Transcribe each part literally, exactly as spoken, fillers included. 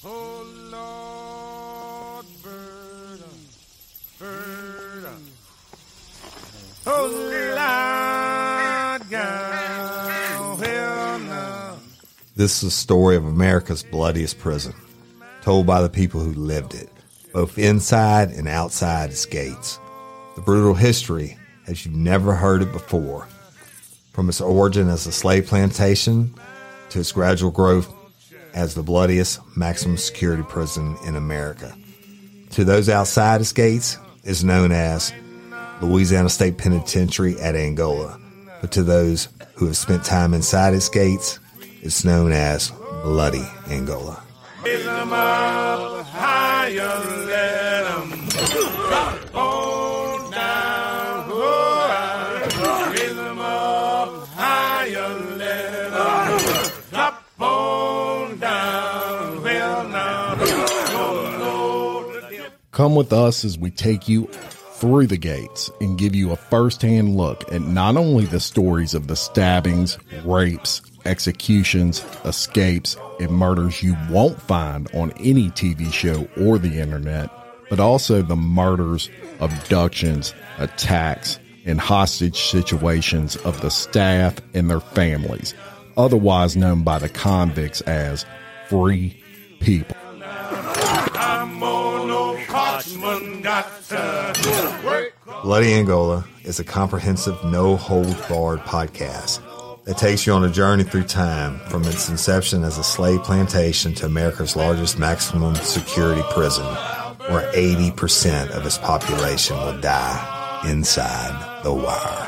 Oh, Lord, bird, bird, oh, Lord, God, hell no. This is the story of America's bloodiest prison, told by the people who lived it, both inside and outside its gates. The brutal history as you've never heard it before, from its origin as a slave plantation to its gradual growth as the bloodiest maximum security prison in America. To those outside its gates, is known as Louisiana State Penitentiary at Angola, but to those who have spent time inside its gates, it's known as Bloody Angola. Raise 'em up higher, let 'em drop on down. Oh, raise 'em up higher, let 'em drop on down. Well, now, oh, Lord. Come with us as we take you through the gates and give you a first-hand look at not only the stories of the stabbings, rapes, executions, escapes, and murders you won't find on any T V show or the internet, but also the murders, abductions, attacks, and hostage situations of the staff and their families, otherwise known by the convicts as free people. I'm on no parchment, got to work. Bloody Angola is a comprehensive, no-holds-barred podcast that takes you on a journey through time from its inception as a slave plantation to America's largest maximum security prison, where eighty percent of its population will die inside the wire.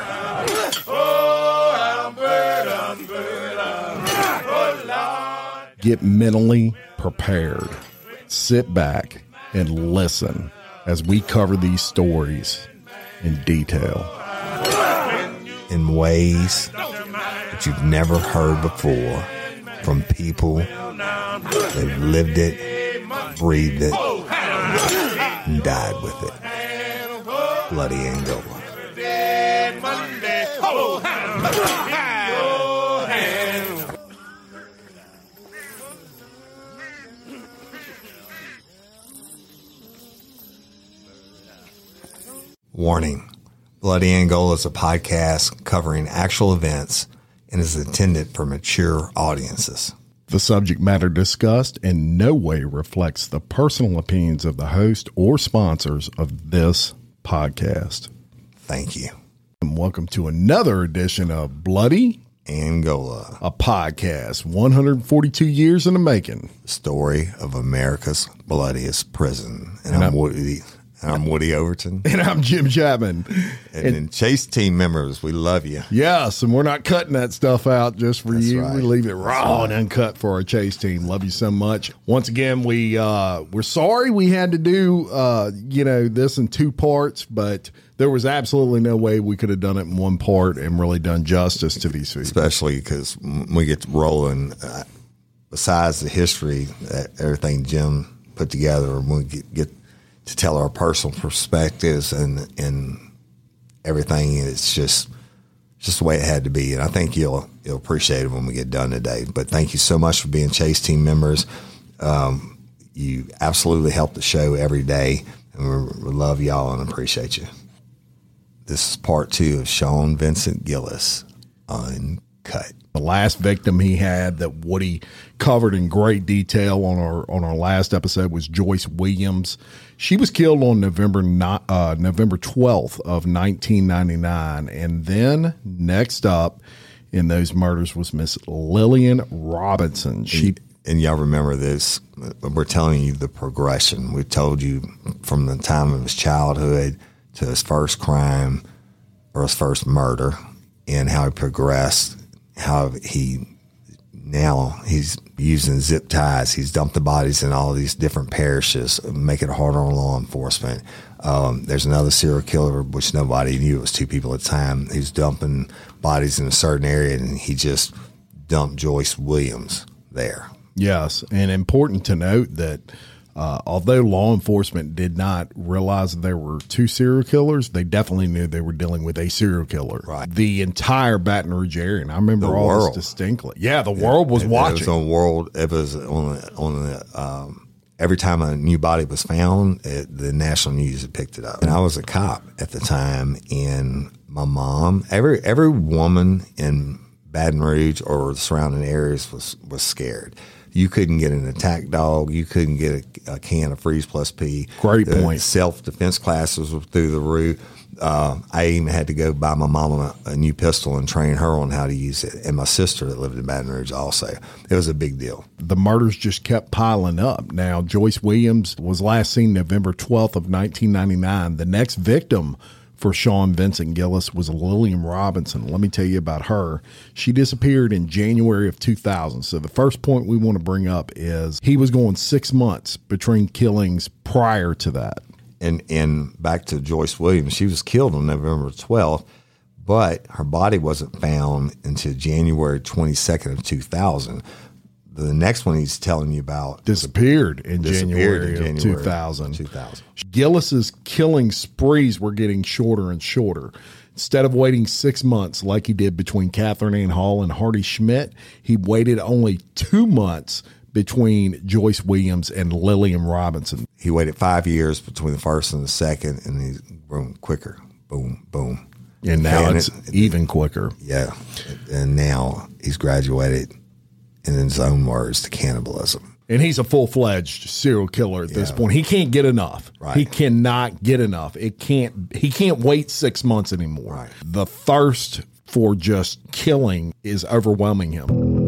Get mentally prepared. Sit back and listen as we cover these stories in detail. In ways that you've never heard before from people that lived it, breathed it, and died with it. Bloody Angola. Warning. Bloody Angola is a podcast covering actual events and is intended for mature audiences. The subject matter discussed in no way reflects the personal opinions of the host or sponsors of this podcast. Thank you. And welcome to another edition of Bloody Angola, a podcast one hundred forty-two years in the making. The story of America's bloodiest prison. And, and I'm, I'm Woody. I'm Woody Overton. And I'm Jim Chapman. And, and then Chase team members, we love you. Yes, and we're not cutting that stuff out just for That's you. Right. We leave it raw right. and uncut for our Chase team. Love you so much. Once again, we uh, we're sorry we had to do uh, you know this in two parts, but there was absolutely no way we could have done it in one part and really done justice to these people. Especially because when we get rolling, uh, besides the history, that everything Jim put together, when we get, get to tell our personal perspectives and and everything, it's just just the way it had to be. And I think you'll you'll appreciate it when we get done today. But thank you so much for being Chase team members. Um, you absolutely help the show every day, and we, we love y'all and appreciate you. This is part two of Sean Vincent Gillis, Uncut. The last victim he had that Woody covered in great detail on our on our last episode was Joyce Williams. She was killed on November uh, November twelfth of nineteen ninety-nine, and then next up in those murders was Miss Lillian Robinson. She and, and y'all remember this? We're telling you the progression. We told you from the time of his childhood to his first crime or his first murder, and how he progressed. How he now he's using zip ties. He's dumped the bodies in all these different parishes, make it harder on law enforcement. Um, there's another serial killer, which nobody knew. It was two people at the time. He was dumping bodies in a certain area, and he just dumped Joyce Williams there. Yes, and important to note that Uh, although law enforcement did not realize there were two serial killers, they definitely knew they were dealing with a serial killer. Right. The entire Baton Rouge area, and I remember The all world. this distinctly. Yeah, the world was it, watching. It was on world. It was on the on the um, every time a new body was found, it, the national news had picked it up. And I was a cop at the time, and my mom, every every woman in Baton Rouge or the surrounding areas was, was scared. You couldn't get an attack dog. You couldn't get a, a can of Freeze Plus P. Great the point. Self-defense classes were through the roof. Uh, I even had to go buy my mom a, a new pistol and train her on how to use it. And my sister that lived in Baton Rouge also. It was a big deal. The murders just kept piling up. Now, Joyce Williams was last seen November twelfth of nineteen ninety-nine. The next victim for Sean Vincent Gillis was Lillian Robinson. Let me tell you about her. She disappeared in January of two thousand. So the first point we want to bring up is he was going six months between killings prior to that. And and back to Joyce Williams, she was killed on November twelfth, but her body wasn't found until January twenty-second of two thousand. The next one he's telling you about disappeared in disappeared January, in January of two thousand. two thousand. Gillis's killing sprees were getting shorter and shorter. Instead of waiting six months like he did between Catherine Ann Hall and Hardy Schmidt, he waited only two months between Joyce Williams and Lillian Robinson. He waited five years between the first and the second, and he's boom, quicker, boom, boom. And now and it's it, even quicker. Yeah. And now he's graduated, in his own words, to cannibalism. And he's a full-fledged serial killer at this Yeah. point. He can't get enough. Right. He cannot get enough. It can't. He can't wait six months anymore. Right. The thirst for just killing is overwhelming him.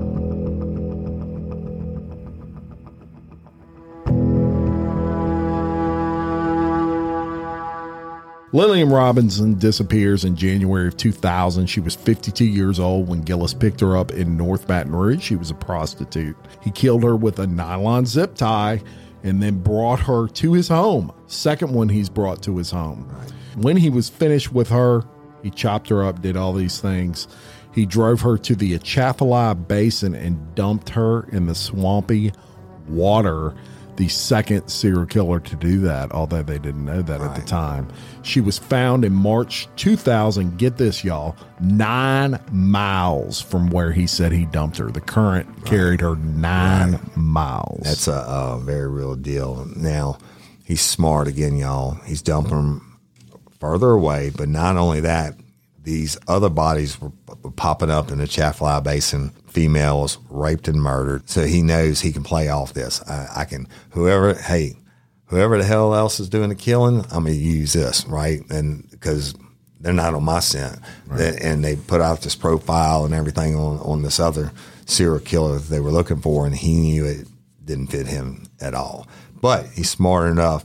Lillian Robinson disappears in January of two thousand. She was fifty-two years old when Gillis picked her up in North Baton Rouge. She was a prostitute. He killed her with a nylon zip tie and then brought her to his home. Second one he's brought to his home. Right. When he was finished with her, he chopped her up, did all these things. He drove her to the Atchafalaya Basin and dumped her in the swampy water. The second serial killer to do that, although they didn't know that right. at the time. She was found in March two thousand, get this, y'all, nine miles from where he said he dumped her. The current right. carried her nine right. miles. That's a, a very real deal. Now, he's smart again, y'all. He's dumping them further away, but not only that, these other bodies were popping up in the Atchafalaya Basin, females raped and murdered. So he knows he can play off this. I, I can, whoever, hey, whoever the hell else is doing the killing, I'm going to use this, right? And because they're not on my scent. Right. They, and they put out this profile and everything on, on this other serial killer that they were looking for, and he knew it didn't fit him at all. But he's smart enough.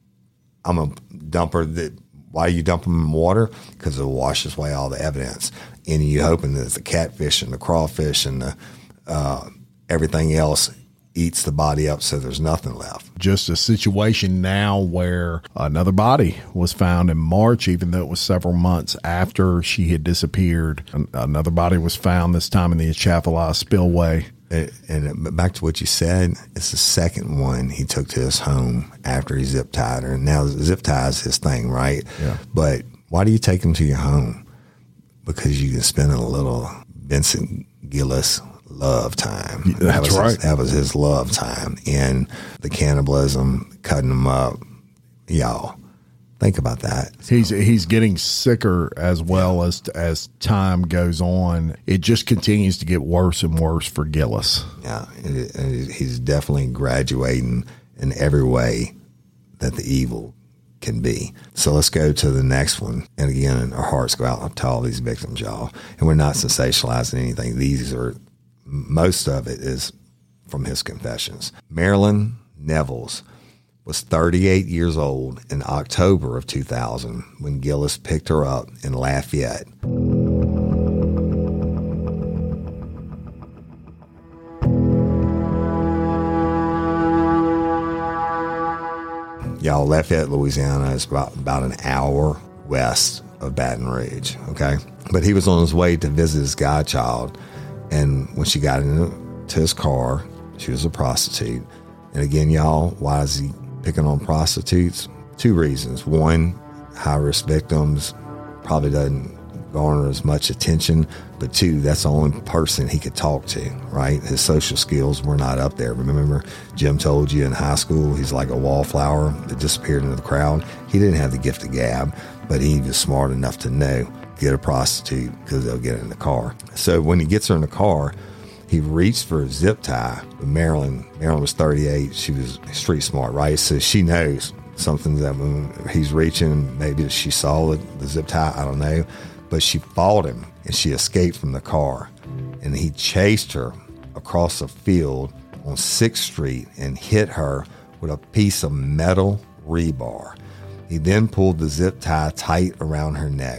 I'm a dumper that, why you dump them in water? Because it washes away all the evidence. And you hoping that the catfish and the crawfish and the, uh, everything else eats the body up so there's nothing left. Just a situation now where another body was found in March, even though it was several months after she had disappeared. Another body was found, this time in the Atchafalaya Spillway. And, and back to what you said, it's the second one he took to his home after he zip tied her. And now zip tie is his thing, right? Yeah. But why do you take him to your home? Because you can spend a little Vincent Gillis love time. That's that was right. His, that was his love time. And the cannibalism, cutting him up, y'all. Think about that. He's he's getting sicker as well as as time goes on. It just continues to get worse and worse for Gillis. Yeah, it, it, he's definitely graduating in every way that the evil can be. So let's go to the next one. And again, our hearts go out to all these victims, y'all. And we're not sensationalizing anything. These are, most of it is from his confessions. Marilyn Nevels was thirty-eight years old in October of two thousand when Gillis picked her up in Lafayette. Y'all, Lafayette, Louisiana is about, about an hour west of Baton Rouge, okay? But he was on his way to visit his godchild, and when she got into his car, she was a prostitute. And again, y'all, why is he picking on prostitutes? Two reasons. One, high-risk victims, probably doesn't garner as much attention, but two, that's the only person he could talk to, right? His social skills were not up there. Remember, Jim told you in high school he's like a wallflower that disappeared into the crowd. He didn't have the gift of gab, but he was smart enough to know, get a prostitute because they'll get in the car. So when he gets her in the car, he reached for a zip tie. Marilyn, Marilyn was thirty-eight. She was street smart, right? So she knows something that when he's reaching, maybe she saw the, the zip tie, I don't know. But she fought him, and she escaped from the car. And he chased her across a field on sixth street and hit her with a piece of metal rebar. He then pulled the zip tie tight around her neck.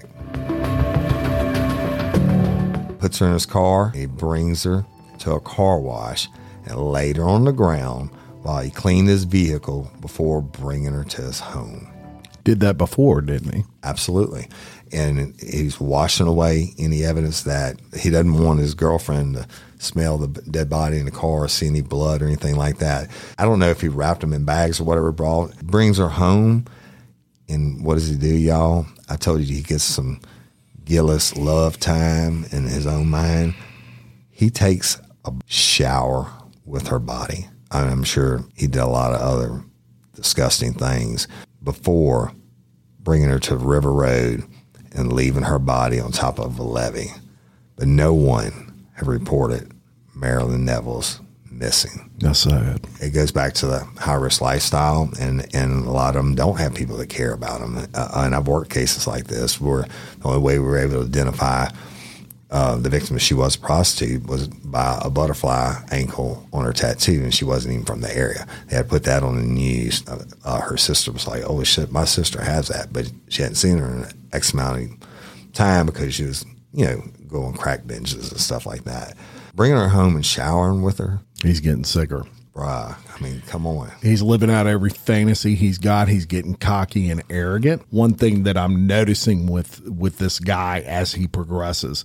Puts her in his car. He brings her to a car wash and laid her on the ground while he cleaned his vehicle before bringing her to his home. Did that before, didn't he? Absolutely. And he's washing away any evidence that he doesn't want his girlfriend to smell the dead body in the car or see any blood or anything like that. I don't know if he wrapped them in bags or whatever, brought, brings her home. And what does he do, y'all? I told you he gets some Gillis love time in his own mind. He takes a shower with her body. I'm sure he did a lot of other disgusting things before bringing her to River Road and leaving her body on top of a levee. But no one have reported Marilyn Neville's missing. That's sad. It goes back to the high-risk lifestyle, and, and a lot of them don't have people that care about them. Uh, and I've worked cases like this where the only way we were able to identify uh, the victim, if she was a prostitute, was by a butterfly ankle on her tattoo, and she wasn't even from the area. They had to put that on the news. Uh, uh, her sister was like, "Oh shit, my sister has that," but she hadn't seen her in X amount of time because she was, you know, going crack binges and stuff like that. Bringing her home and showering with her. He's getting sicker. Bruh, I mean, come on. He's living out every fantasy he's got. He's getting cocky and arrogant. One thing that I'm noticing with, with this guy as he progresses,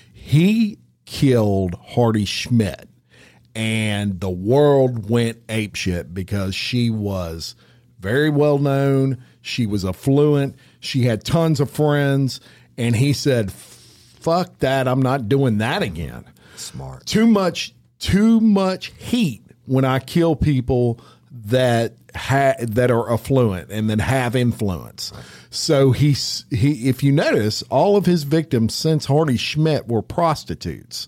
he killed Hardy Schmidt, and the world went apeshit because she was very well known. She was affluent. She had tons of friends, and he said, fuck that. I'm not doing that again. Smart. Too much, too much heat when I kill people that ha- that are affluent and that have influence. Right. So he's he. If you notice, all of his victims since Hardy Schmidt were prostitutes.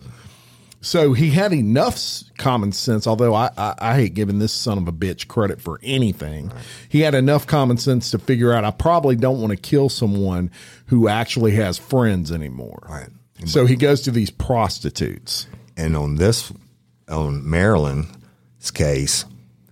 So he had enough common sense. Although I, I, I hate giving this son of a bitch credit for anything, right. He had enough common sense to figure out I probably don't want to kill someone who actually has friends anymore. Right. So he goes to these prostitutes. And on this, on Marilyn's case,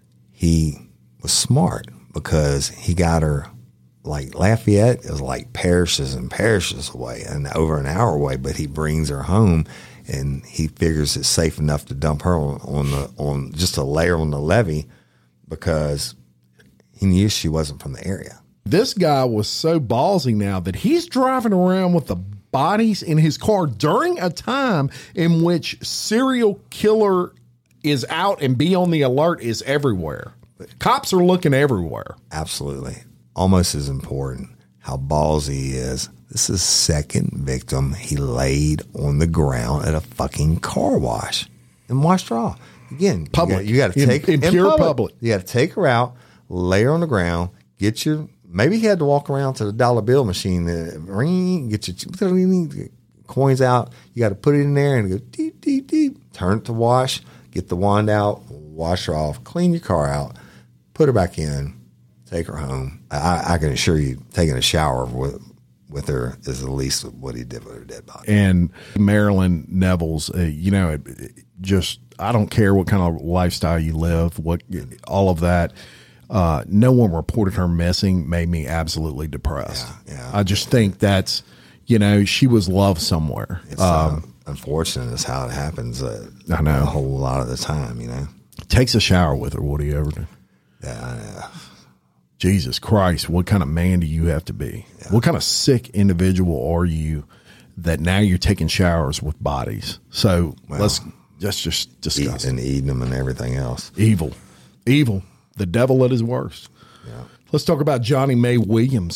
he was smart because he got her, like Lafayette is like parishes and parishes away and over an hour away, but he brings her home and he figures it's safe enough to dump her on, on the, on just a layer on the levee because he knew she wasn't from the area. This guy was so ballsy now that he's driving around with the bodies in his car during a time in which serial killer is out and be on the alert is everywhere. Cops are looking everywhere. Absolutely. Almost as important how ballsy he is. This is second victim he laid on the ground at a fucking car wash and washed her off. Again, public. You got to take in, in pure public. public. You got to take her out, lay her on the ground, get your. Maybe he had to walk around to the dollar bill machine, uh, ring, get your coins out. You got to put it in there and go deep, deep, deep. Turn it to wash, get the wand out, wash her off, clean your car out, put her back in, take her home. I, I can assure you, taking a shower with with her is the least of what he did with her dead body. And Marilyn Neville's, uh, you know, it, it just I don't care what kind of lifestyle you live, what all of that. Uh, no one reported her missing made me absolutely depressed. Yeah, yeah. I just think that's, you know, she was loved somewhere. It's um, uh, unfortunate is how it happens. Uh, I know. A whole lot of the time, you know. Takes a shower with her, Woody Overton. Yeah, yeah. Jesus Christ, what kind of man do you have to be? Yeah. What kind of sick individual are you that now you're taking showers with bodies? So well, let's, let's just discuss eat, and eating them and everything else. Evil. Evil. The devil at his worst. Yeah. Let's talk about Johnny May Williams.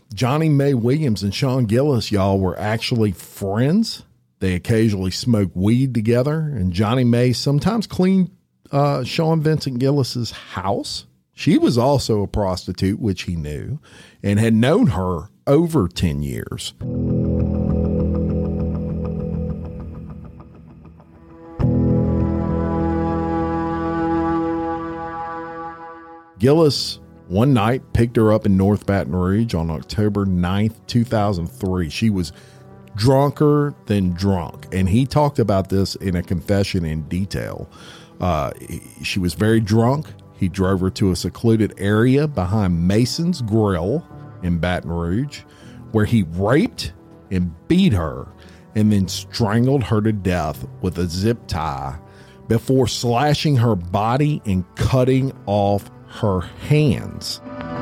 Johnny May Williams and Sean Gillis, y'all, were actually friends. They occasionally smoked weed together, and Johnny May sometimes cleaned uh, Sean Vincent Gillis's house. She was also a prostitute, which he knew, and had known her over ten years. Gillis one night picked her up in North Baton Rouge on October ninth, two thousand three. She was drunker than drunk, and he talked about this in a confession in detail. Uh, she was very drunk. He drove her to a secluded area behind Mason's Grill in Baton Rouge, where he raped and beat her and then strangled her to death with a zip tie before slashing her body and cutting off her hands.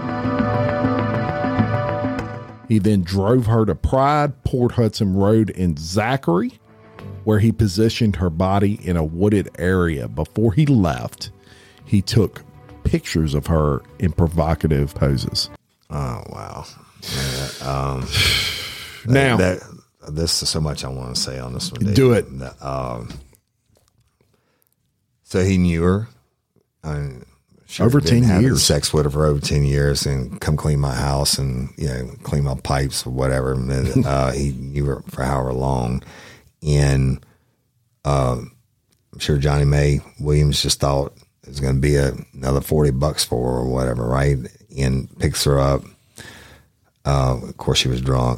He then drove her to Pride, Port Hudson Road in Zachary, where he positioned her body in a wooded area. Before he left, he took pictures of her in provocative poses. Oh, wow. Yeah, um, now, that, that, this is so much I want to say on this one. Dave. Do it. Um, so he knew her. I mean, sure over ten years. Sex with her for over ten years and come clean my house and, you know, clean my pipes or whatever. And then, uh, he knew her for however long. And uh, I'm sure Johnny May Williams just thought it was going to be a, another forty bucks for her or whatever, right? And picks her up. Uh, of course, she was drunk.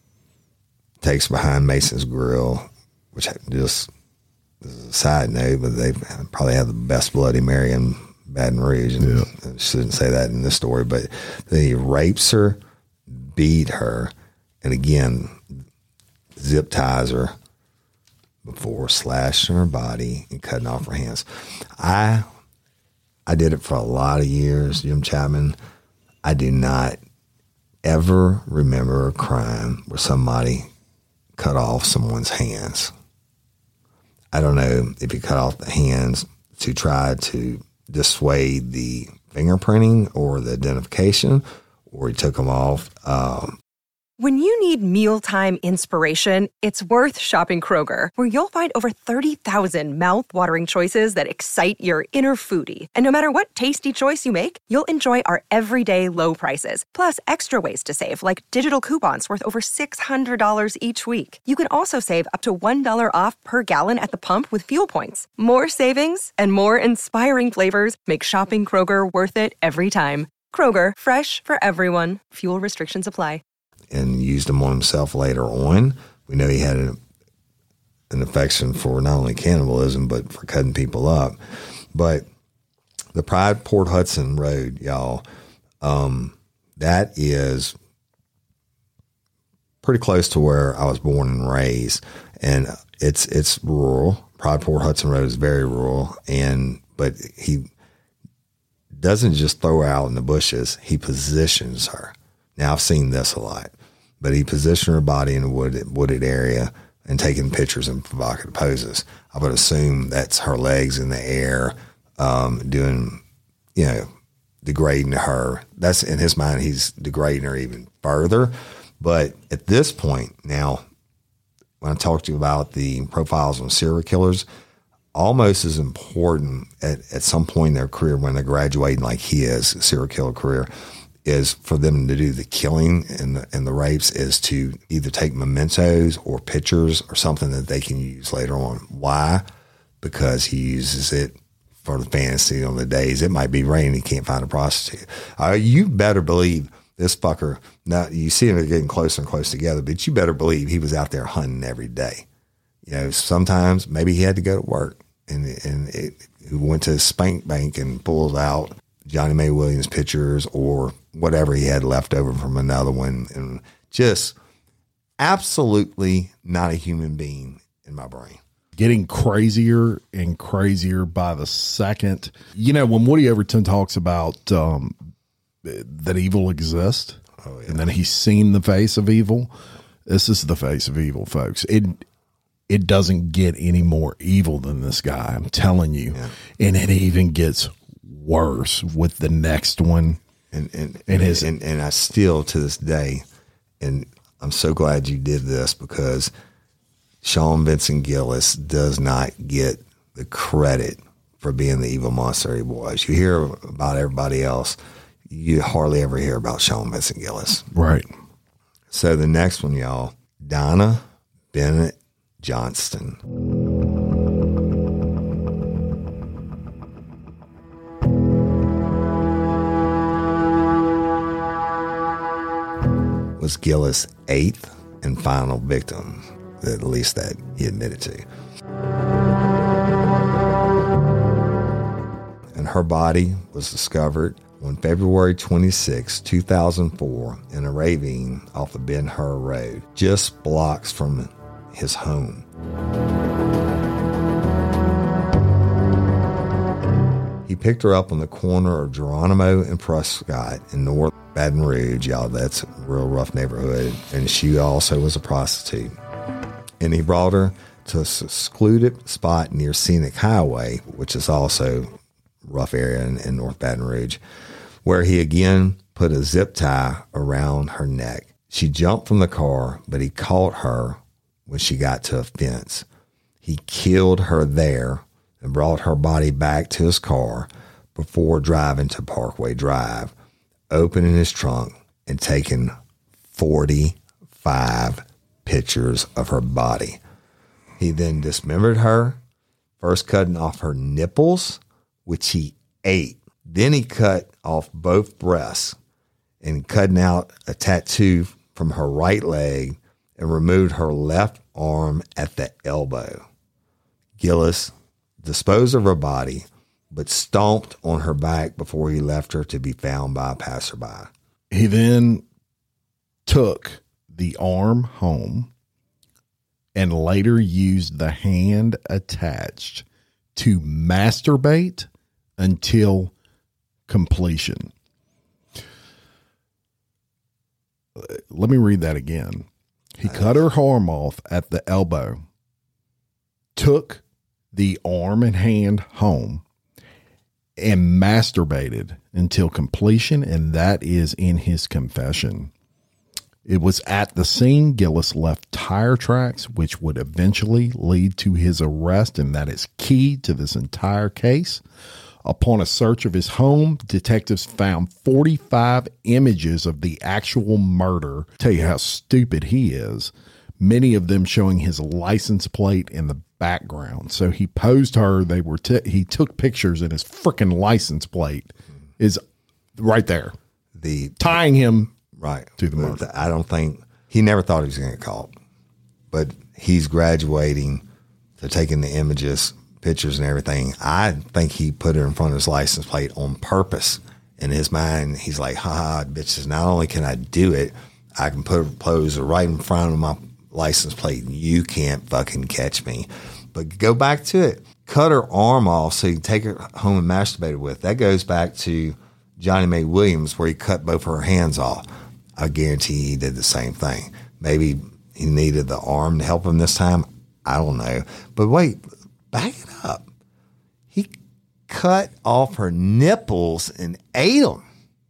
Takes her behind Mason's Grill, which just is a side note, but they probably have the best Bloody Mary in Baton Rouge. And yeah. I shouldn't say that in this story, but then he rapes her, beat her, and again, zip ties her before slashing her body and cutting off her hands. I I did it for a lot of years, Jim Chapman. I do not ever remember a crime where somebody cut off someone's hands. I don't know if he cut off the hands to try to dissuade the fingerprinting or the identification, or he took them off. Um, When you need mealtime inspiration, it's worth shopping Kroger, where you'll find over thirty thousand mouth-watering choices that excite your inner foodie. And no matter what tasty choice you make, you'll enjoy our everyday low prices, plus extra ways to save, like digital coupons worth over six hundred dollars each week. You can also save up to one dollar off per gallon at the pump with fuel points. More savings and more inspiring flavors make shopping Kroger worth it every time. Kroger, fresh for everyone. Fuel restrictions apply. And used them on himself later on. We know he had a, an affection for not only cannibalism, but for cutting people up. But the Pride Port Hudson Road, y'all, um, that is pretty close to where I was born and raised. And it's it's rural. Pride Port Hudson Road is very rural. And but he doesn't just throw her out in the bushes. He positions her. Now, I've seen this a lot, but he positioned her body in a wooded, wooded area and taking pictures in provocative poses. I would assume that's her legs in the air, um, doing, you know, degrading her. That's in his mind, he's degrading her even further. But at this point now, when I talked to you about the profiles on serial killers, almost as important at, at some point in their career when they're graduating, like he is, serial killer career, is for them to do the killing and the, and the rapes is to either take mementos or pictures or something that they can use later on. Why? Because he uses it for the fantasy on the days. It might be raining, he can't find a prostitute. Uh, you better believe this fucker, now you see them getting closer and closer together, but you better believe he was out there hunting every day. You know, sometimes maybe he had to go to work and, and it, he went to a spank bank and pulled out Johnny May Williams pictures or whatever he had left over from another one, and just absolutely not a human being in my brain. Getting crazier and crazier by the second. You know, when Woody Overton talks about um, that evil exists, oh, yeah. and then he's seen the face of evil, this is the face of evil, folks. It it doesn't get any more evil than this guy, I'm telling you. Yeah. And it even gets worse with the next one. And and and, his, and and I still to this day and I'm so glad you did this because Sean Vincent Gillis does not get the credit for being the evil monster he was. You hear about everybody else. You hardly ever hear about Sean Vincent Gillis. Right. So the next one, y'all, Donna Bennett Johnston. Was Gillis' eighth and final victim, at least that he admitted to. And her body was discovered on February twenty-sixth, two thousand four, in a ravine off of Ben Hur Road, just blocks from his home. He picked her up on the corner of Geronimo and Prescott in North Baton Rouge. Y'all, that's a real rough neighborhood. And she also was a prostitute. And he brought her to a secluded spot near Scenic Highway, which is also a rough area in, in North Baton Rouge, where he again put a zip tie around her neck. She jumped from the car, but he caught her when she got to a fence. He killed her there and brought her body back to his car before driving to Parkway Drive, opening his trunk and taking forty-five pictures of her body. He then dismembered her, first cutting off her nipples, which he ate. Then he cut off both breasts and cutting out a tattoo from her right leg and removed her left arm at the elbow. Gillis disposed of her body, but stomped on her back before he left her to be found by a passerby. He then took the arm home and later used the hand attached to masturbate until completion. Let me read that again. He cut her arm off at the elbow, took the arm and hand home, and masturbated until completion, and that is in his confession. It was at the scene Gillis left tire tracks, which would eventually lead to his arrest, and that is key to this entire case. Upon a search of his home, detectives found forty-five images of the actual murder. Tell you how stupid he is. Many of them showing his license plate in the background. So he posed her. They were t- he took pictures, and his freaking license plate is right there. The tying him right to the murder. I don't think he never thought he was going to get caught, but he's graduating to taking the images, pictures, and everything. I think he put it in front of his license plate on purpose. In his mind, he's like, "Ha, bitches! Not only can I do it, I can put pose right in front of my license plate, and you can't fucking catch me." But go back to it. Cut her arm off so you can take her home and masturbate with. That goes back to Johnny Mae Williams, where he cut both her hands off. I guarantee he did the same thing. Maybe he needed the arm to help him this time. I don't know. But wait, back it up. He cut off her nipples and ate them.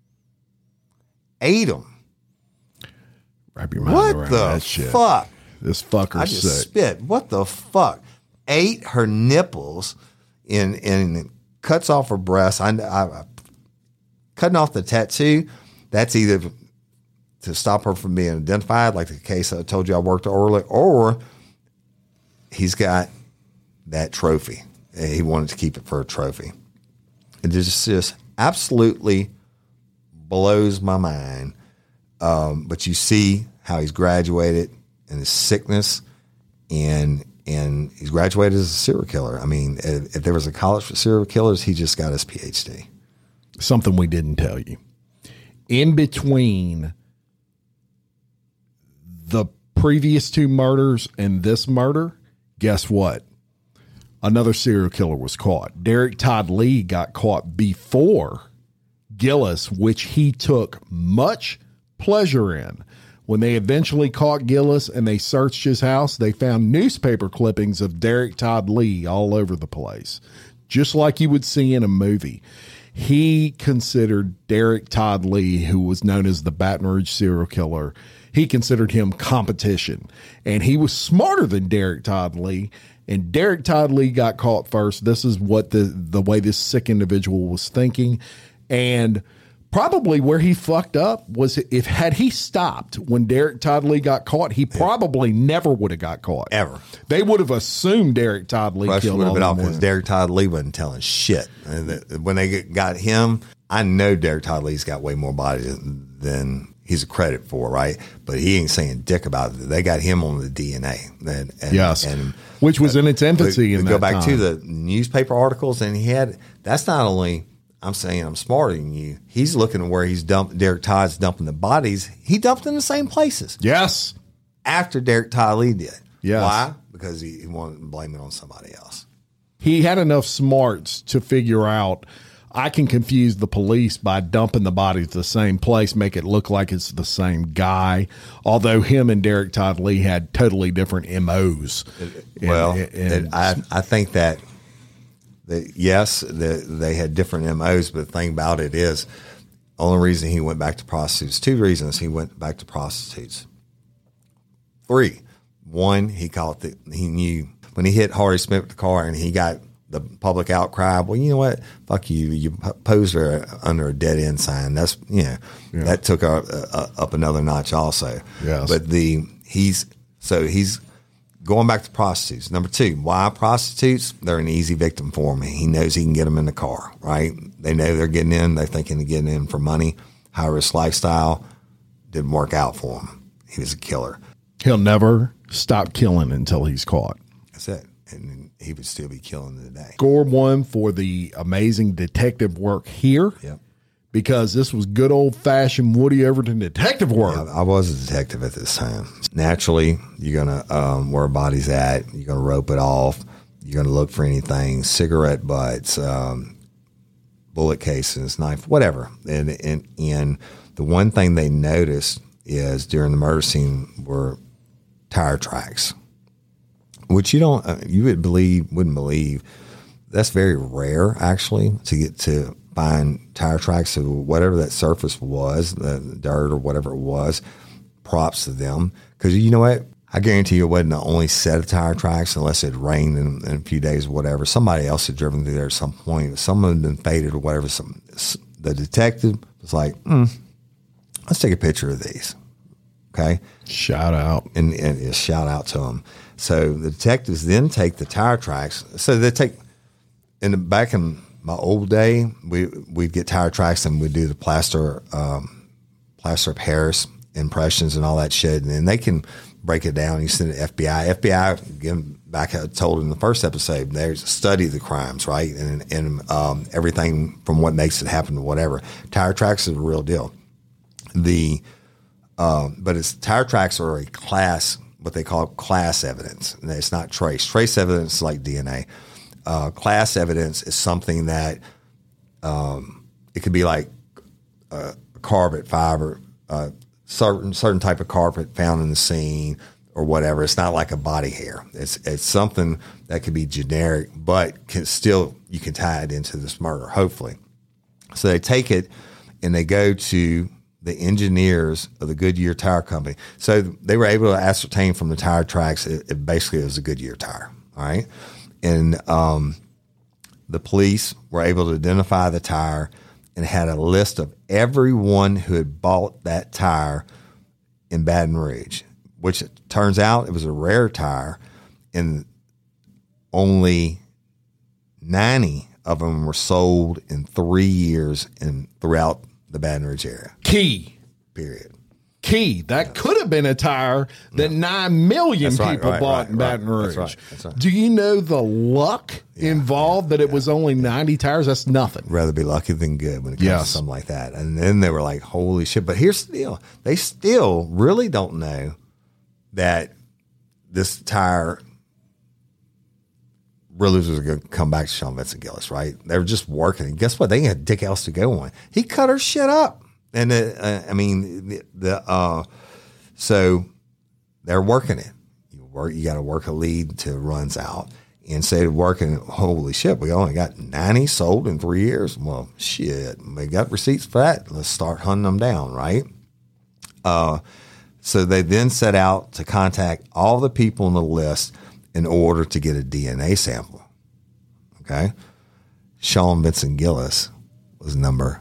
Ate them. Wrap your mind What around the that shit. fuck? This fucker's I just sick. spit. What the fuck? Ate her nipples and and cuts off her breasts. I, I, I cutting off the tattoo. That's either to stop her from being identified, like the case I told you I worked earlier, or he's got that trophy. He wanted to keep it for a trophy. It just just absolutely blows my mind. Um, but you see how he's graduated in his sickness, and and he's graduated as a serial killer. I mean, if, if there was a college for serial killers, he just got his P H D. Something we didn't tell you. In between the previous two murders and this murder, guess what? Another serial killer was caught. Derek Todd Lee got caught before Gillis, which he took much pleasure in. When they eventually caught Gillis and they searched his house, they found newspaper clippings of Derek Todd Lee all over the place, just like you would see in a movie. he considered Derek Todd Lee, who was known as the Baton Rouge serial killer, he considered him competition. And he was smarter than Derek Todd Lee. And Derek Todd Lee got caught first. This is what the, the way this sick individual was thinking. And probably where he fucked up was if had he stopped when Derek Todd Lee got caught, he probably yeah. never would have got caught. Ever. They would have assumed Derek Todd Lee Rush killed would have been all off them because women. Derek Todd Lee wasn't telling shit. And the, when they get, got him, I know Derek Todd Lee's got way more body than he's a credit for, right? But he ain't saying dick about it. They got him on the D N A. And, and, yes. And, which was in its infancy. We, in we that go back time. to the newspaper articles, and he had, that's not only, I'm saying I'm smarter than you. He's looking at where he's dumped, Derek Todd's dumping the bodies. He dumped in the same places. Yes. After Derek Todd Lee did. Yes. Why? Because he, he wanted to blame it on somebody else. He had enough smarts to figure out, I can confuse the police by dumping the bodies the same place, make it look like it's the same guy. Although him and Derek Todd Lee had totally different M Os. Well, and, and, and I, I think that, that yes, the, they had different M Os, but the thing about it is, only reason he went back to prostitutes, two reasons he went back to prostitutes. Three. One, he caught the, he knew when he hit Hardy Smith with the car and he got the public outcry. Well, you know what? Fuck you. You posed her under a dead end sign. That's, you know, yeah. that took her uh, up another notch also. Yes. But the, he's, so he's going back to prostitutes. Number two, why prostitutes? They're an easy victim for him. He knows he can get them in the car, right? They know they're getting in. They're thinking of getting in for money. High risk lifestyle didn't work out for him. He was a killer. He'll never stop killing until he's caught. That's it. And he would still be killing today. Score one for the amazing detective work here. Yep. Because this was good old fashioned Woody Overton detective work. Yeah, I was a detective at this time. Naturally, you're going to, um, where a body's at, you're going to rope it off. You're going to look for anything, cigarette butts, um, bullet casings, knife, whatever. And, and, and the one thing they noticed is during the murder scene were tire tracks. Which you don't, uh, you would believe, wouldn't believe. That's very rare, actually, to get to find tire tracks of whatever that surface was, the dirt or whatever it was. Props to them, because you know what? I guarantee you, it wasn't the only set of tire tracks, unless it rained in, in a few days or whatever. Somebody else had driven through there at some point. Some had been faded or whatever. Some the detective was like, mm, "Let's take a picture of these." Okay, shout out and, and a shout out to them. So the detectives then take the tire tracks. So they take, in the, back in my old day, we, we'd get tire tracks and we'd do the plaster, um, plaster of Paris impressions and all that shit. And then they can break it down. You send it to F B I. F B I, again, back I told in the first episode, they study the crimes, right? And, and um, everything from what makes it happen to whatever. Tire tracks is a real deal. The, um, but it's tire tracks are a class, what they call class evidence. And it's not trace. Trace evidence is like D N A. Uh, class evidence is something that um, it could be like a carpet fiber, uh, certain certain type of carpet found in the scene or whatever. It's not like a body hair. It's it's something that could be generic, but can still you can tie it into this murder, hopefully. So they take it and they go to the engineers of the Goodyear Tire Company. So they were able to ascertain from the tire tracks, it, it basically was a Goodyear tire. All right. And um, the police were able to identify the tire and had a list of everyone who had bought that tire in Baton Rouge, which it turns out it was a rare tire, and only ninety of them were sold in three years and throughout the Baton Rouge area. Key. Period. Key. That yeah. could have been a tire that no. nine million That's people right, right, bought right, in Baton right. Rouge. That's right. That's right. Do you know the luck yeah, involved yeah, that it yeah. was only ninety tires? That's nothing. Rather be lucky than good when it comes yes. to something like that. And then they were like, holy shit. But here's the deal. They still really don't know that this tire really was going to come back to Sean Vincent Gillis, right? They were just working. And guess what? They had dick else to go on. He cut her shit up. And uh, uh, I mean, the, the uh, so they're working it. You work, you got to work a lead till it runs out. and started working. Holy shit, we only got ninety sold in three years. Well, shit, we got receipts for that. Let's start hunting them down, right? Uh, so they then set out to contact all the people on the list in order to get a D N A sample. Okay. Sean Vincent Gillis was number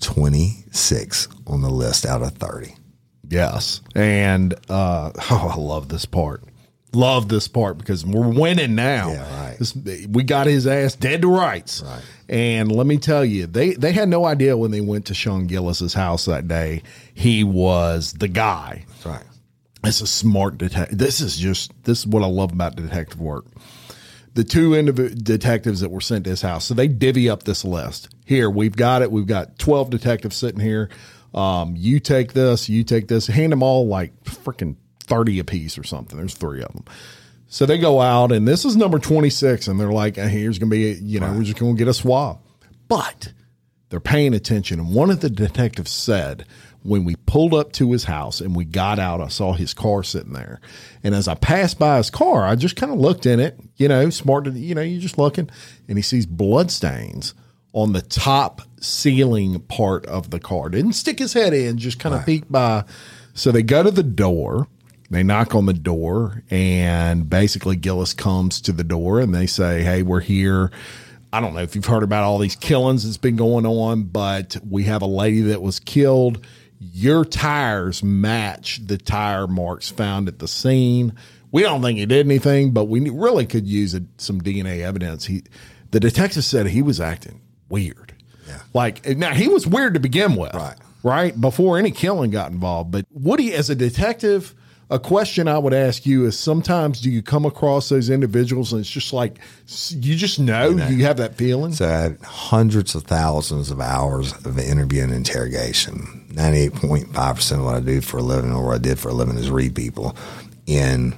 twenty-six on the list out of thirty. Yes. And, uh, oh, I love this part. Love this part because we're winning now. Yeah, right. This, we got his ass dead to rights. Right. And let me tell you, they, they had no idea when they went to Sean Gillis's house that day, he was the guy. That's right. It's a smart detective. This is just, this is what I love about detective work. The two indiv- detectives that were sent to his house, so they divvy up this list. Here, we've got it. We've got twelve detectives sitting here. Um, you take this, you take this, hand them all like freaking thirty apiece or something. There's three of them. So they go out, and this is number twenty-six, and they're like, hey, here's going to be, a, you know, right. we're just going to get a swab. But they're paying attention. And one of the detectives said, when we pulled up to his house and we got out, I saw his car sitting there. And as I passed by his car, I just kind of looked in it, you know, smart, to, you know, you're just looking, and he sees blood stains on the top ceiling part of the car. Didn't stick his head in, just kind of right. peek by. So they go to the door. They knock on the door, and basically Gillis comes to the door, and they say, hey, we're here. I don't know if you've heard about all these killings that's been going on, but we have a lady that was killed. Your tires match the tire marks found at the scene. We don't think he did anything, but we really could use a, some D N A evidence. He, the detective said he was acting weird. Yeah. Like, now he was weird to begin with, right? Right before any killing got involved. But Woody, as a detective, a question I would ask you is: sometimes do you come across those individuals and it's just like you just know, you know. you have that feeling? So I had hundreds of thousands of hours of interview and interrogation. ninety-eight point five percent of what I do for a living, or what I did for a living, is read people. And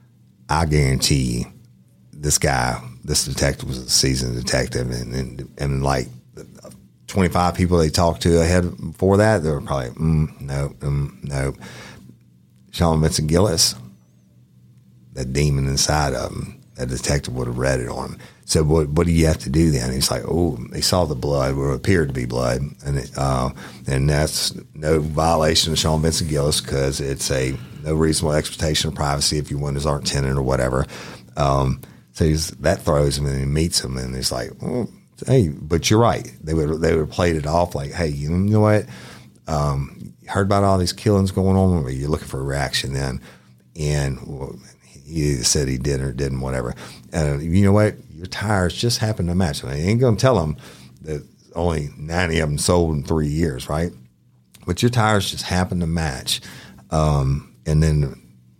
I guarantee you, this guy, this detective was a seasoned detective, and and, and like twenty-five people they talked to ahead before that, they were probably mm, no, mm, no. Sean Vincent Gillis, that demon inside of him, that detective would have read it on him. So what what do you have to do then? He's like, oh, they saw the blood, what appeared to be blood, and it, uh, and that's no violation of Sean Vincent Gillis because it's a no reasonable expectation of privacy if you want his art tenant or whatever. Um, so he's, that throws him, and he meets him, and he's like, oh, hey, but you're right. They would they would have played it off like, hey, you know what? Um, you heard about all these killings going on, or you're looking for a reaction then, and well, he said he did or didn't, whatever. And you know what? Your tires just happened to match. I ain't going to tell them that only ninety of them sold in three years, right? But your tires just happened to match. Um, and then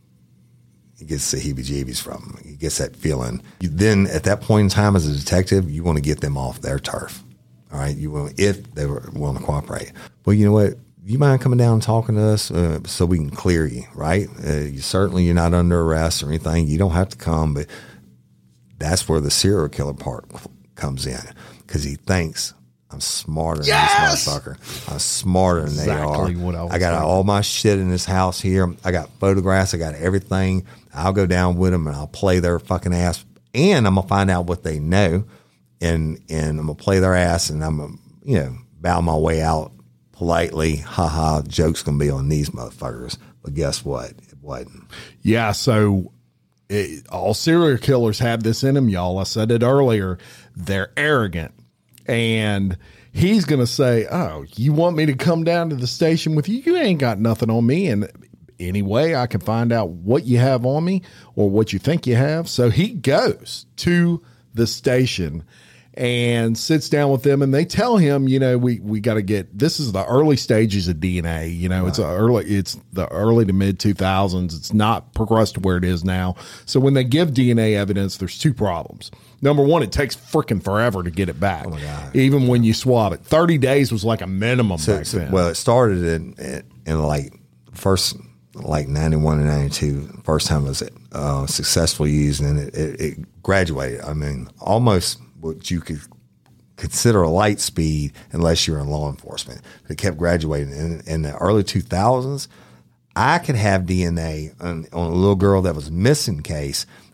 he gets the heebie-jeebies from him. He gets that feeling. You then, at that point in time as a detective, you want to get them off their turf, all right? You want, if they were willing to cooperate. Well, you know what? You mind coming down and talking to us uh, so we can clear you, right? Uh, you, certainly you're not under arrest or anything. You don't have to come, but that's where the serial killer part comes in because he thinks I'm smarter yes! than this motherfucker. I'm smarter than exactly they are. What I, was I got thinking. all my shit in this house here. I got photographs. I got everything. I'll go down with them and I'll play their fucking ass. And I'm going to find out what they know. And, and I'm going to play their ass and I'm going to, you know, bow my way out politely. Ha ha. Joke's going to be on these motherfuckers. But guess what? It wasn't. Yeah. So it, all serial killers have this in them, y'all. I said it earlier. They're arrogant. And he's going to say, oh, you want me to come down to the station with you? You ain't got nothing on me. And anyway, I can find out what you have on me or what you think you have. So he goes to the station and sits down with them, and they tell him, you know, we, we got to get, this is the early stages of D N A. You know, right. it's a early, it's the early to mid two thousands. It's not progressed to where it is now. So when they give D N A evidence, there's two problems. Number one, it takes freaking forever to get it back. Oh my God. Even when you swab it, thirty days was like a minimum so, back so, then. Well, it started in, in, in like first, like ninety-one and ninety-two, first time it was uh, successfully used, and it, it, it graduated. I mean, almost what you could consider a light speed unless you're in law enforcement. It kept graduating. In, in the early two thousands, I could have D N A on, on a little girl that was missing case,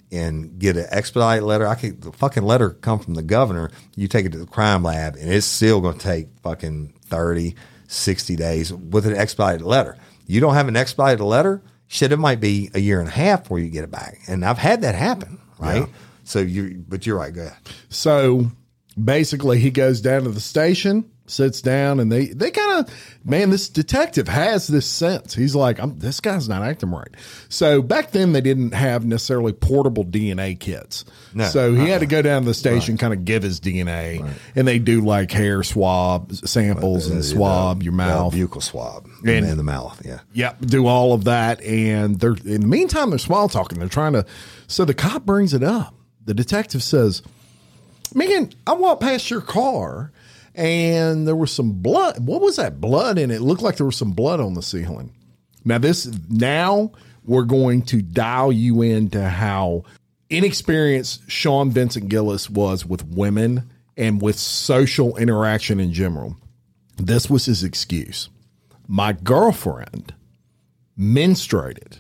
and get an expedited letter. I could the fucking letter come from the governor. You take it to the crime lab, and it's still going to take fucking thirty, sixty days with an expedited letter. You don't have an expedited letter, shit, it might be a year and a half before you get it back. And I've had that happen, right? Yeah. So you, but you're right. Go ahead. So basically, he goes down to the station, sits down, and they, they kind of, man, this detective has this sense. He's like, I'm, this guy's not acting right. So back then, they didn't have necessarily portable D N A kits. No, so he uh-uh. had to go down to the station, right. kind of give his D N A, right. and they do like hair swab samples uh, and swab the, your mouth. The buccal swab and, in the mouth, yeah. Yep, do all of that. And they're in the meantime, they're small talking. They're trying to, so the cop brings it up. The detective says, Megan, I walked past your car and there was some blood. What was that blood in it? It looked like there was some blood on the ceiling. Now this, now we're going to dial you into how inexperienced Sean Vincent Gillis was with women and with social interaction in general. This was his excuse. My girlfriend menstruated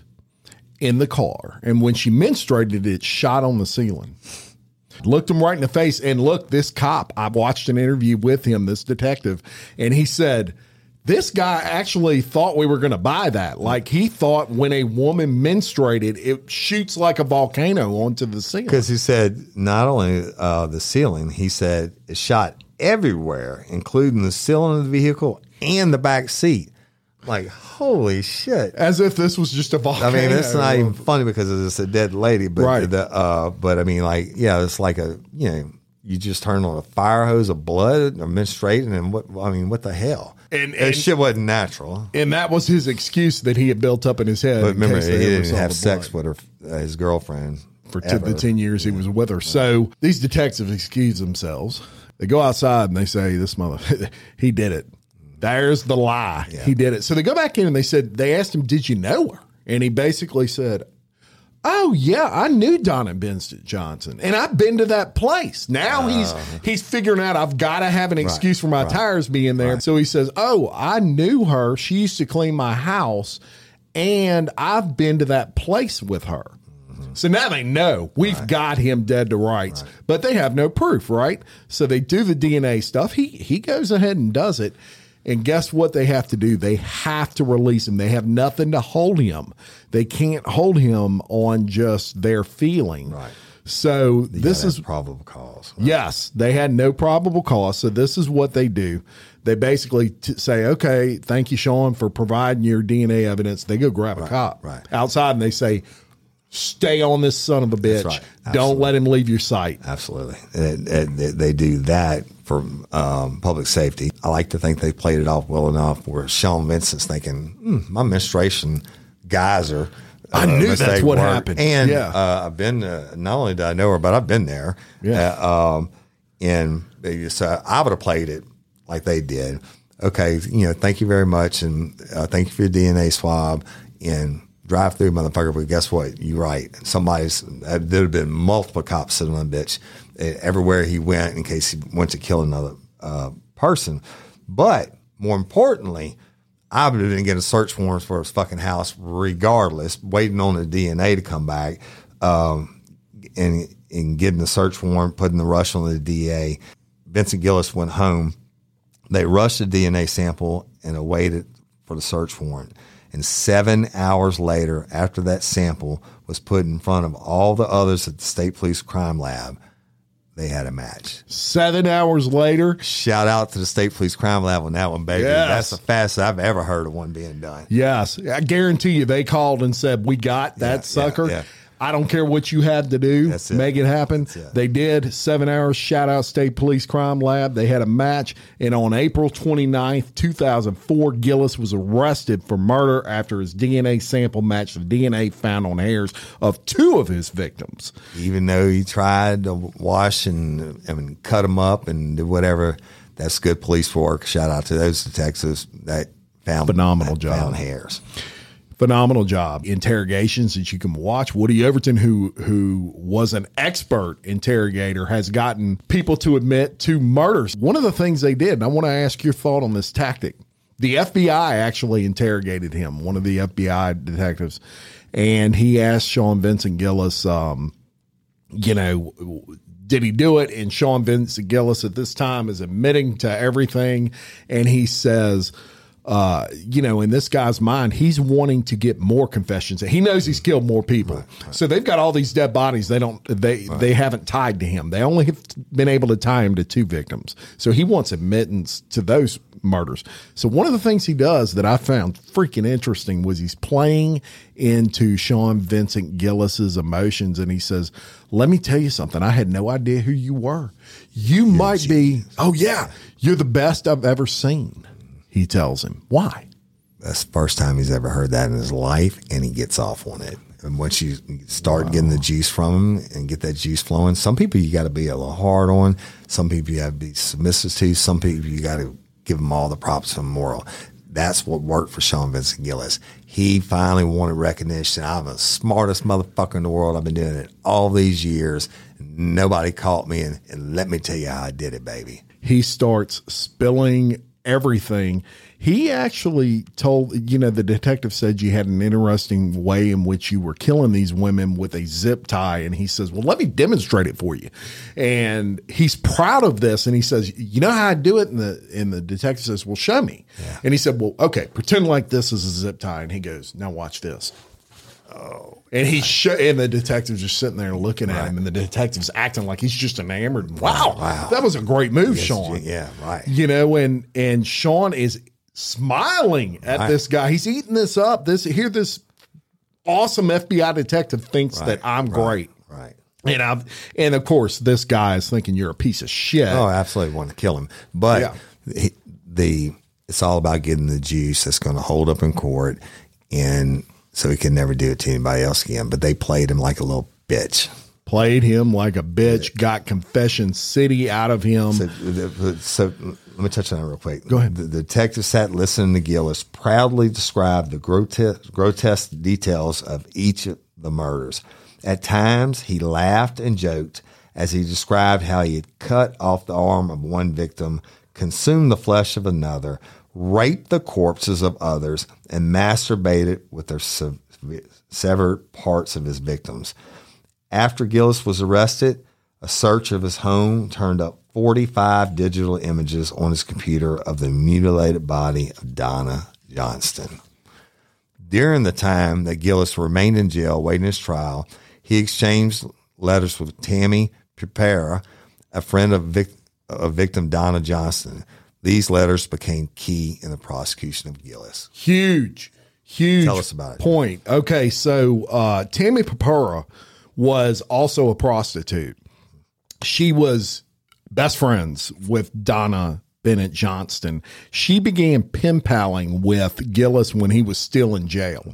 in the car, and when she menstruated, it shot on the ceiling. Looked him right in the face, and look, this cop, I watched an interview with him, this detective, and he said, this guy actually thought we were going to buy that. Like, he thought when a woman menstruated, it shoots like a volcano onto the ceiling. Because he said not only uh, the ceiling, he said it shot everywhere, including the ceiling of the vehicle and the back seat. Like, holy shit. As if this was just a volcano. I mean, it's not even funny because it's a dead lady. But, right. the, uh, but I mean, like, yeah, it's like a, you know, you just turn on a fire hose of blood or menstruating, and what, I mean, what the hell? And, and that shit wasn't natural. And that was his excuse that he had built up in his head. But remember, he didn't have sex with her, uh, his girlfriend. For t- the ten years yeah. he was with her. So these detectives excuse themselves. They go outside and they say, this mother, he did it. There's the lie. Yeah. He did it. So they go back in and they said, they asked him, did you know her? And he basically said, oh, yeah, I knew Donna Benson Johnson, and I've been to that place. Now uh, he's he's figuring out I've got to have an excuse right, for my right, tires being there. Right. So he says, oh, I knew her. She used to clean my house, and I've been to that place with her. Mm-hmm. So now they know we've right. got him dead to rights, right. but they have no proof, right? So they do the D N A stuff. He He goes ahead and does it. And guess what they have to do? They have to release him. They have nothing to hold him. They can't hold him on just their feeling. Right. So you this is probable cause. Right? Yes, they had no probable cause. So this is what they do. They basically t- say, okay, thank you, Sean, for providing your D N A evidence. They go grab a right, cop right. outside and they say, stay on this son of a bitch. Right. Don't let him leave your sight. Absolutely. And, and they do that for um, public safety. I like to think they played it off well enough where Sean Vincent's thinking, mm, my menstruation geyser. I uh, knew that's what worked. happened. And yeah. uh, I've been, uh, not only did I know her, but I've been there. Yeah. Uh, um, and so I would have played it like they did. Okay, you know, thank you very much. And uh, thank you for your D N A swab. And drive through, motherfucker. But guess what? You're right. Somebody's, uh, there'd have been multiple cops sitting on the bitch uh, everywhere he went in case he went to kill another uh, person. But more importantly, I would have been getting search warrants for his fucking house regardless, waiting on the D N A to come back, um, and, and getting the search warrant, putting the rush on the D A. Vincent Gillis went home. They rushed the D N A sample and awaited for the search warrant. And seven hours later, after that sample was put in front of all the others at the State Police Crime Lab, they had a match. Seven hours later? Shout out to the State Police Crime Lab on that one, baby. Yes. That's the fastest I've ever heard of one being done. Yes. I guarantee you they called and said, we got that yeah, sucker. Yeah, yeah. I don't care what you had to do to make it happen. It. They did. Seven hours. Shout out State Police Crime Lab. They had a match. And on April twenty-ninth, two thousand four, Gillis was arrested for murder after his D N A sample matched the D N A found on hairs of two of his victims. Even though he tried to wash and I mean, cut them up and do whatever, that's good police work. Shout out to those detectives that found, phenomenal that job. found hairs. Phenomenal job. Interrogations that you can watch. Woody Overton, who who was an expert interrogator, has gotten people to admit to murders. One of the things they did, and I want to ask your thought on this tactic. The F B I actually interrogated him, one of the F B I detectives, and he asked Sean Vincent Gillis, um, you know, did he do it? And Sean Vincent Gillis at this time is admitting to everything. And he says, uh, you know, in this guy's mind, he's wanting to get more confessions. He knows he's killed more people. Right, right. So they've got all these dead bodies. They don't, they, right. they haven't tied to him. They only have been able to tie him to two victims. So he wants admittance to those murders. So one of the things he does that I found freaking interesting was he's playing into Sean Vincent Gillis's emotions. And he says, let me tell you something. I had no idea who you were. You you're might genius. be, oh yeah, you're the best I've ever seen. He tells him. Why? That's the first time he's ever heard that in his life, and he gets off on it. And once you start wow. getting the juice from him and get that juice flowing, some people you got to be a little hard on. Some people you have to be submissive to. Some people you got to give them all the props and moral. That's what worked for Sean Vincent Gillis. He finally wanted recognition. I'm the smartest motherfucker in the world. I've been doing it all these years. Nobody caught me, and, and let me tell you how I did it, baby. He starts spilling everything. He actually told, you know, the detective said you had an interesting way in which you were killing these women with a zip tie. And he says, well, let me demonstrate it for you. And he's proud of this. And he says, you know how I do it? And the, and the detective says, well, show me. Yeah. And he said, well, okay, pretend like this is a zip tie. And he goes, now watch this. Oh. And he sh- and the detective's just sitting there looking at right. him, and the detective's acting like he's just enamored. Wow, wow. That was a great move, yes, Sean. Yeah, right. You know, and and Sean is smiling at right. this guy. He's eating this up. This here, this awesome F B I detective thinks right. that I'm great. Right. And I and of course, this guy is thinking you're a piece of shit. Oh, I absolutely want to kill him. But yeah. the, the it's all about getting the juice that's going to hold up in court, and so he can never do it to anybody else again. But they played him like a little bitch. Played him like a bitch, got Confession City out of him. So, so let me touch on that real quick. Go ahead. The, the detective sat listening to Gillis proudly describe the grotesque, grotesque details of each of the murders. At times, he laughed and joked as he described how he had cut off the arm of one victim, consumed the flesh of another, raped the corpses of others, and masturbated with their se- severed parts of his victims. After Gillis was arrested, a search of his home turned up forty-five digital images on his computer of the mutilated body of Donna Johnston. During the time that Gillis remained in jail waiting his trial, he exchanged letters with Tammy Pupera, a friend of, vic- of victim Donna Johnston. These letters became key in the prosecution of Gillis. Huge, huge Tell us about it. point. Okay, so uh, Tammy Pupera was also a prostitute. She was best friends with Donna Bennett Johnston. She began pen paling with Gillis when he was still in jail.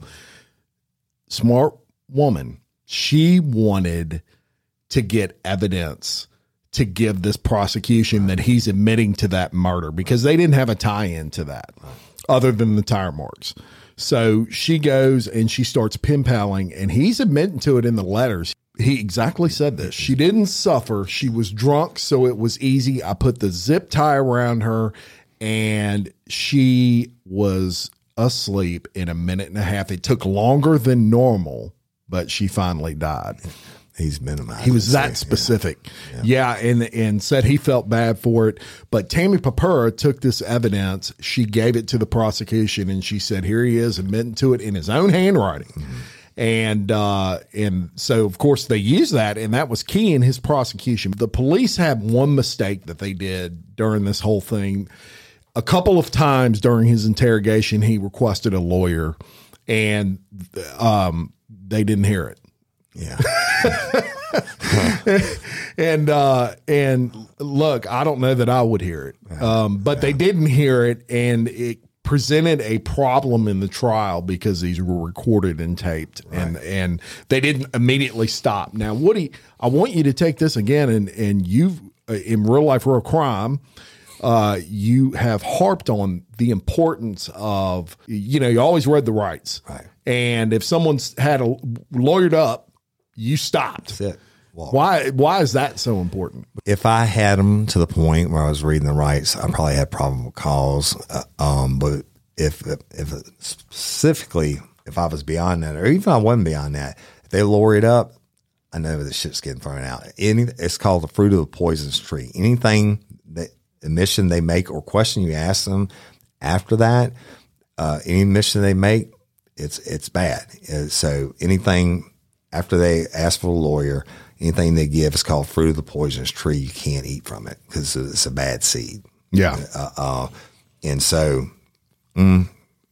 Smart woman. She wanted to get evidence to give this prosecution that he's admitting to that murder, because they didn't have a tie-in to that other than the tire marks. So she goes and she starts pen paling, and he's admitting to it in the letters. He exactly said this. She didn't suffer. She was drunk, so it was easy. I put the zip tie around her, and she was asleep in a minute and a half. It took longer than normal, but she finally died. He's minimized. He was that specific. Yeah. yeah. yeah, and and said he felt bad for it. But Tammy Pupera took this evidence. She gave it to the prosecution, and she said, here he is admitting to it in his own handwriting. Mm-hmm. And uh, and so, of course, they used that, and that was key in his prosecution. The police had one mistake that they did during this whole thing. A couple of times during his interrogation, he requested a lawyer, and um, they didn't hear it. Yeah. and uh, and look, I don't know that I would hear it, um, but yeah. they didn't hear it, and it presented a problem in the trial because these were recorded and taped, right. and and they didn't immediately stop. Now, Woody, I want you to take this again, and and you uh, in Real Life Real Crime, uh, you have harped on the importance of, you know, you always read the rights, right? And if someone's had a lawyered up, you stopped. That's it. Well, why? Why is that so important? If I had them to the point where I was reading the rights, I probably had probable cause. Uh, um, but if if specifically, if I was beyond that, or even if I wasn't beyond that, if they lawyer it up, I know this shit's getting thrown out. Any, it's called the fruit of the poisonous tree. Anything that admission they make or question you ask them after that, uh, any admission they make, it's it's bad. Uh, so anything after they ask for a lawyer, anything they give is called fruit of the poisonous tree. You can't eat from it because it's a bad seed. Yeah. Uh, uh, and so, mm,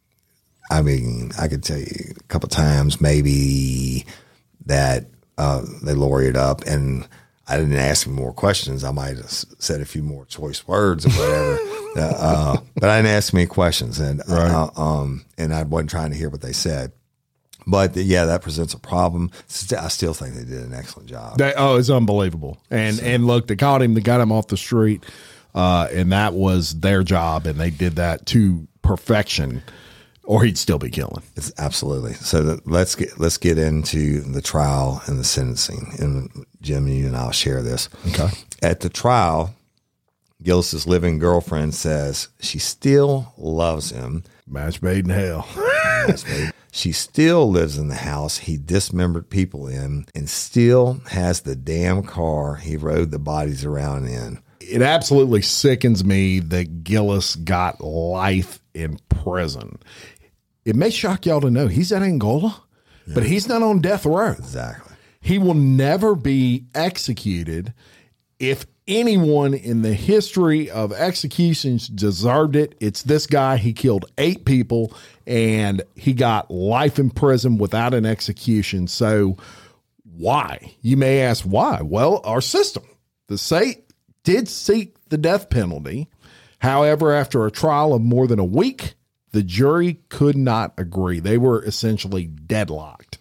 I mean, I could tell you a couple times maybe that uh, they lawyered up, and I didn't ask them more questions. I might have said a few more choice words or whatever, uh, uh, but I didn't ask many questions, and right. uh, um, and I wasn't trying to hear what they said. But yeah, that presents a problem. I still think they did an excellent job. They, oh, it's unbelievable. And so, and look, they caught him. They got him off the street, uh, and that was their job, and they did that to perfection, or he'd still be killing. It's absolutely. So that, let's get let's get into the trial and the sentencing. And Jim, you and I'll share this. Okay. At the trial, Gillis's living girlfriend says she still loves him. Match made in hell. Match made. She still lives in the house he dismembered people in, and still has the damn car he rode the bodies around in. It absolutely sickens me that Gillis got life in prison. It may shock y'all to know he's at Angola, yeah. but he's not on death row. Exactly. He will never be executed. If anyone in the history of executions deserved it, it's this guy. He killed eight people and he got life in prison without an execution. So why? You may ask why? Well, our system, the state did seek the death penalty. However, after a trial of more than a week, the jury could not agree. They were essentially deadlocked.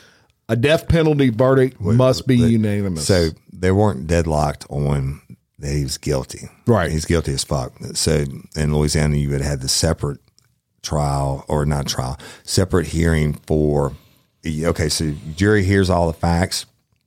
A death penalty verdict wait, must be wait, unanimous. So they weren't deadlocked on that he was guilty. Right. He's guilty as fuck. So in Louisiana, you would have had the separate trial, or not trial, separate hearing for, okay, so jury hears all the facts.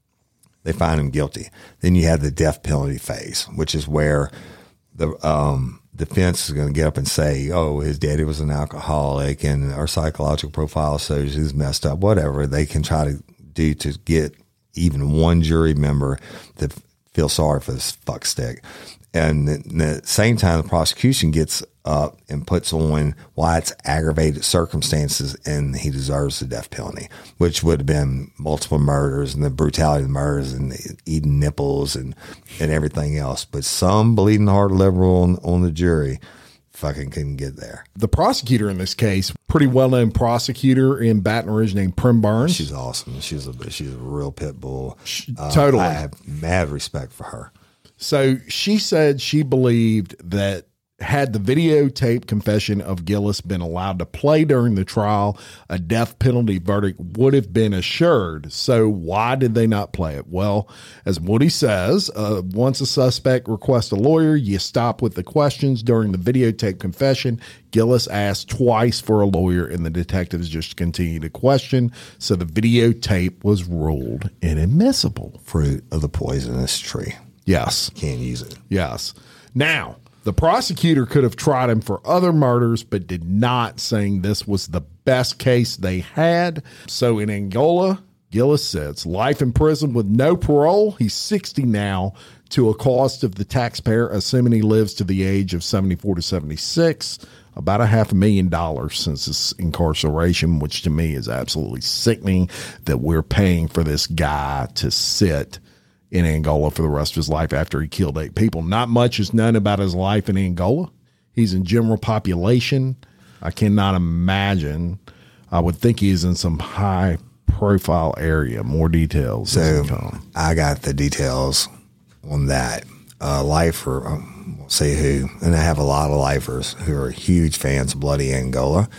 They find him guilty. Then you have the death penalty phase, which is where the um, defense is going to get up and say, oh, his daddy was an alcoholic and our psychological profile shows he's messed up, whatever they can try to do to get even one jury member to feel sorry for this fuckstick. And at the same time, the prosecution gets up and puts on why it's aggravated circumstances and he deserves the death penalty, which would have been multiple murders and the brutality of the murders and eating nipples and, and everything else. But some bleeding heart liberal on, on the jury fucking couldn't get there. The prosecutor in this case, pretty well-known prosecutor in Baton Rouge named Prim Burns. She's awesome. She's a, she's a real pit bull. Uh, totally. I have mad respect for her. So she said she believed that had the videotape confession of Gillis been allowed to play during the trial, a death penalty verdict would have been assured. So why did they not play it? Well, as Woody says, uh, once a suspect requests a lawyer, you stop with the questions during the videotape confession. Gillis asked twice for a lawyer and the detectives just continued to question. So the videotape was ruled inadmissible. Fruit of the poisonous tree. Yes. Can't use it. Yes. Now, the prosecutor could have tried him for other murders, but did not, saying this was the best case they had. So in Angola, Gillis sits life in prison with no parole. He's sixty now, to a cost of the taxpayer, assuming he lives to the age of seventy-four to seventy-six, about a half a million dollars since his incarceration, which to me is absolutely sickening that we're paying for this guy to sit in Angola for the rest of his life after he killed eight people. Not much is known about his life in Angola. He's in general population. I cannot imagine. I would think he is in some high profile area. More details. So I got the details on that. Uh, lifer, um, we'll say who, and I have a lot of lifers who are huge fans of Bloody Angola.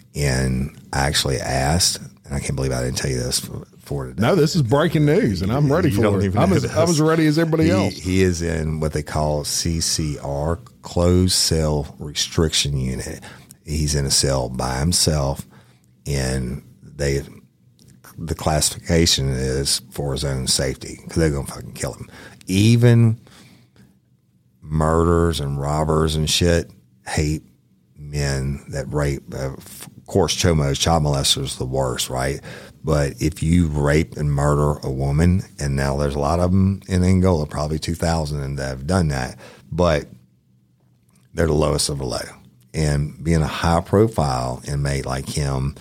And I actually asked, and I can't believe I didn't tell you this for, for today. No, this is breaking news, and I'm ready you for don't it. Even I'm know as, this. I'm as ready as everybody he, else. He is in what they call C C R, closed cell restriction unit. He's in a cell by himself, and they the classification is for his own safety because they're gonna fucking kill him. Even murderers and robbers and shit hate men that rape. Uh, of course, chomos, child molesters, the worst, right? But if you rape and murder a woman, and now there's a lot of them in Angola, probably two thousand that have done that, but they're the lowest of the low. And being a high-profile inmate like him,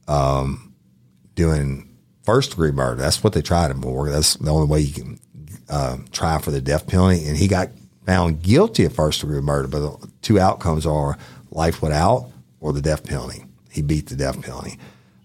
um, doing first-degree murder, that's what they tried him for. That's the only way you can uh, try for the death penalty. And he got found guilty of first-degree murder, but the two outcomes are life without or the death penalty. He beat the death penalty.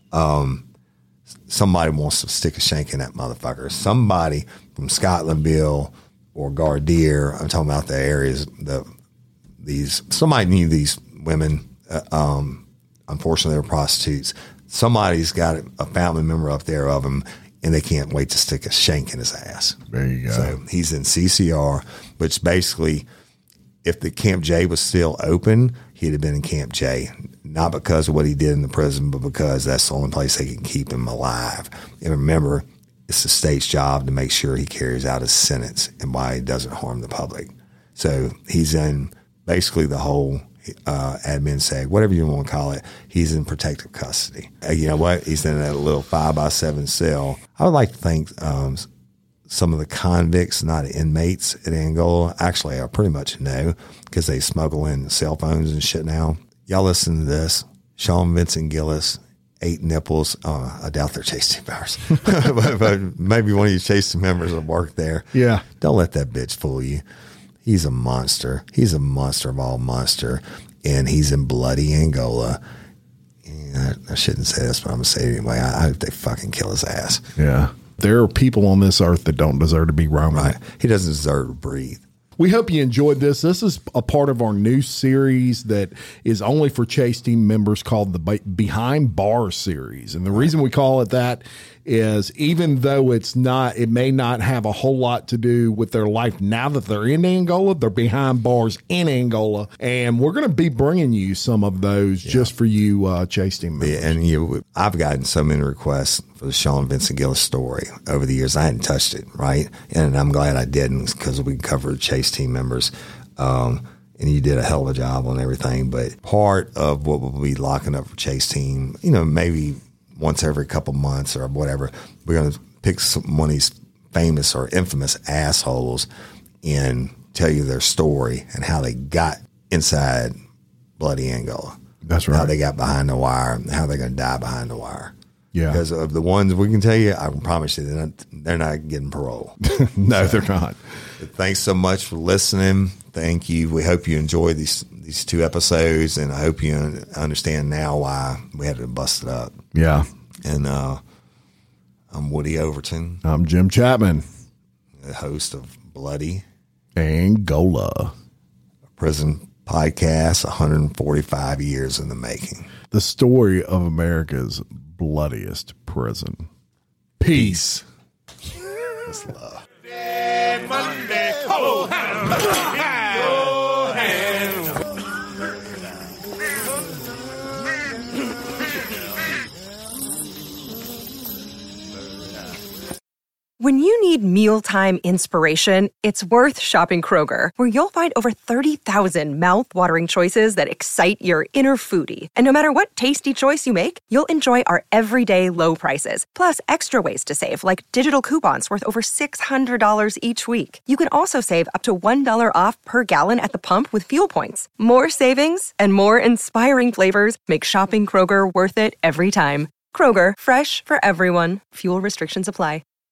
Um, somebody wants to stick a shank in that motherfucker. Somebody from Scotlandville or Gardier, I'm talking about the areas, the these somebody knew these women. Uh, um, unfortunately, they're prostitutes. Somebody's got a family member up there of them, and they can't wait to stick a shank in his ass. There you go. So he's in C C R, which basically, if the Camp J was still open, he'd have been in Camp J. Not because of what he did in the prison, but because that's the only place they can keep him alive. And remember, it's the state's job to make sure he carries out his sentence and why he doesn't harm the public. So he's in basically the whole uh, admin say, whatever you want to call it, he's in protective custody. Uh, you know what? He's in that little five by seven cell. I would like to thank um, some of the convicts, not inmates at Angola. Actually, I pretty much know because they smuggle in cell phones and shit now. Y'all listen to this. Sean Vincent Gillis, eight nipples. Oh, I doubt they're chase team members. but, but maybe one of you chase team members will work there. Yeah. Don't let that bitch fool you. He's a monster. He's a monster of all monster. And he's in bloody Angola. And I, I shouldn't say this, but I'm going to say it anyway. I, I hope they fucking kill his ass. Yeah. There are people on this earth that don't deserve to be roaming. Right. He doesn't deserve to breathe. We hope you enjoyed this. This is a part of our new series that is only for Chase team members called the Behind Bars series. And the reason we call it that is even though it's not, it may not have a whole lot to do with their life now that they're in Angola, they're behind bars in Angola. And we're going to be bringing you some of those yeah. just for you uh, Chase team members. Yeah, and you, I've gotten so many requests for the Sean Vincent Gillis story over the years. I hadn't touched it, right? And I'm glad I didn't because we covered Chase team members. Um, and you did a hell of a job on everything. But part of what we'll be locking up for Chase team, you know, maybe once every couple months or whatever, we're going to pick some, one of these famous or infamous assholes and tell you their story and how they got inside bloody Angola. That's right. How they got behind the wire and how they're going to die behind the wire. Yeah. Because of the ones we can tell you, I can promise you they're not, they're not getting parole. no, so, they're not. Thanks so much for listening. Thank you. We hope you enjoyed these these two episodes, and I hope you understand now why we had to bust it up. Yeah. And uh, I'm Woody Overton. I'm Jim Chapman, the host of Bloody Angola, a prison podcast, one hundred forty-five years in the making. The story of America's bloodiest prison. Peace. That's love. Monday, hold hands, your hands. When you need mealtime inspiration, it's worth shopping Kroger, where you'll find over thirty thousand mouth-watering choices that excite your inner foodie. And no matter what tasty choice you make, you'll enjoy our everyday low prices, plus extra ways to save, like digital coupons worth over six hundred dollars each week. You can also save up to one dollar off per gallon at the pump with fuel points. More savings and more inspiring flavors make shopping Kroger worth it every time. Kroger, fresh for everyone. Fuel restrictions apply.